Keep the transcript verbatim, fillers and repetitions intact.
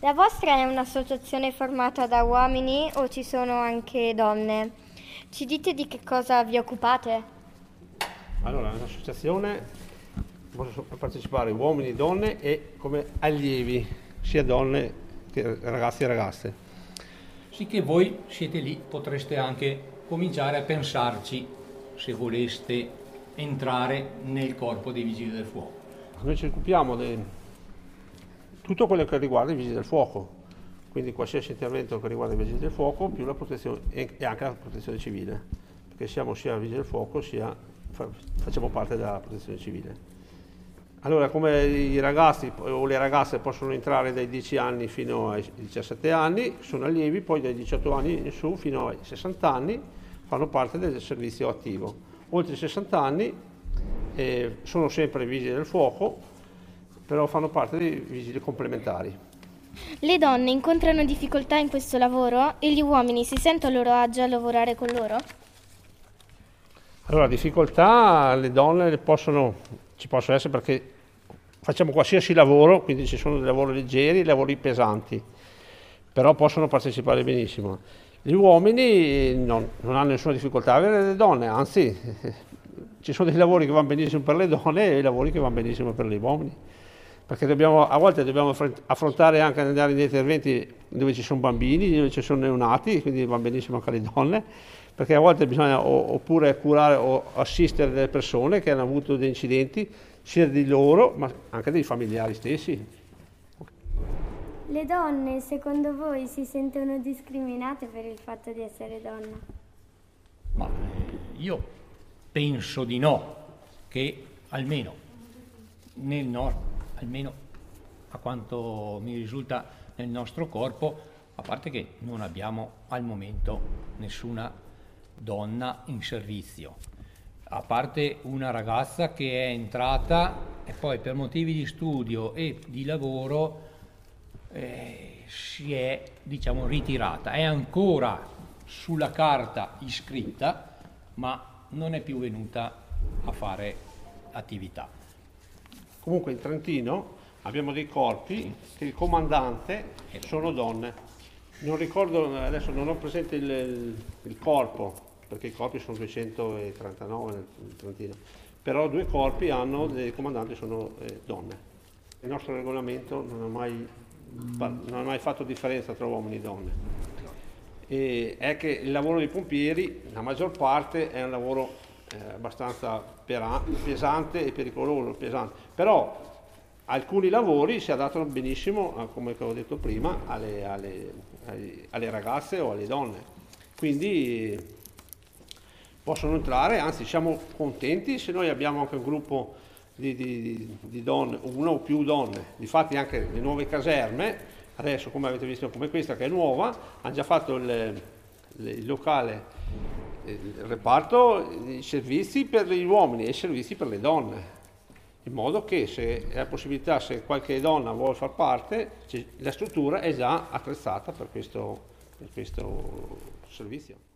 La vostra è un'associazione formata da uomini o ci sono anche donne? Ci dite di che cosa vi occupate? Allora, nell'associazione possono partecipare uomini e donne e come allievi, sia donne che ragazzi e ragazze. Sì che voi siete lì, potreste anche cominciare a pensarci se voleste entrare nel corpo dei Vigili del Fuoco. Noi ci occupiamo di tutto quello che riguarda i Vigili del Fuoco, quindi qualsiasi intervento che riguarda i Vigili del Fuoco più la protezione e anche la protezione civile, perché siamo sia Vigili del Fuoco sia facciamo parte della protezione civile. Allora, come i ragazzi o le ragazze possono entrare dai dieci anni fino ai diciassette anni, sono allievi, poi dai diciotto anni in su fino ai sessanta anni fanno parte del servizio attivo. Oltre i sessanta anni eh, sono sempre vigili del fuoco, però fanno parte dei vigili complementari. Le donne incontrano difficoltà in questo lavoro e gli uomini si sentono a loro agio a lavorare con loro? Allora, difficoltà le donne possono, ci possono essere perché facciamo qualsiasi lavoro, quindi ci sono dei lavori leggeri e lavori pesanti, però possono partecipare benissimo. Gli uomini non, non hanno nessuna difficoltà a avere le donne, anzi ci sono dei lavori che vanno benissimo per le donne e dei lavori che vanno benissimo per gli uomini, perché dobbiamo, a volte dobbiamo affrontare anche andare in interventi dove ci sono bambini, dove ci sono neonati, quindi vanno benissimo anche le donne, perché a volte bisogna oppure curare o assistere delle persone che hanno avuto dei incidenti sia di loro ma anche dei familiari stessi. Le donne, secondo voi, si sentono discriminate per il fatto di essere donna? Ma io penso di no, che almeno, nel no, almeno a quanto mi risulta nel nostro corpo, a parte che non abbiamo al momento nessuna donna in servizio, a parte una ragazza che è entrata e poi per motivi di studio e di lavoro eh, si è, diciamo, ritirata. È ancora sulla carta iscritta, ma non è più venuta a fare attività. Comunque in Trentino abbiamo dei corpi che il comandante sono donne. Non ricordo, adesso non ho presente il, il, il corpo, perché i corpi sono duecentotrentanove nel Trentino, però due corpi hanno, dei comandanti sono eh, donne. Il nostro regolamento non ha, mai, non ha mai fatto differenza tra uomini e donne. E è che il lavoro dei pompieri, la maggior parte, è un lavoro eh, abbastanza pesante e pericoloso, pesante. Però alcuni lavori si adattano benissimo, come ho detto prima, alle, alle, alle ragazze o alle donne. Quindi possono entrare, anzi siamo contenti se noi abbiamo anche un gruppo di, di, di donne, una o più donne. Difatti anche le nuove caserme, adesso come avete visto come questa che è nuova, hanno già fatto il, il locale, il reparto di servizi per gli uomini e servizi per le donne, in modo che se è la possibilità, se qualche donna vuole far parte, la struttura è già attrezzata per questo, per questo servizio.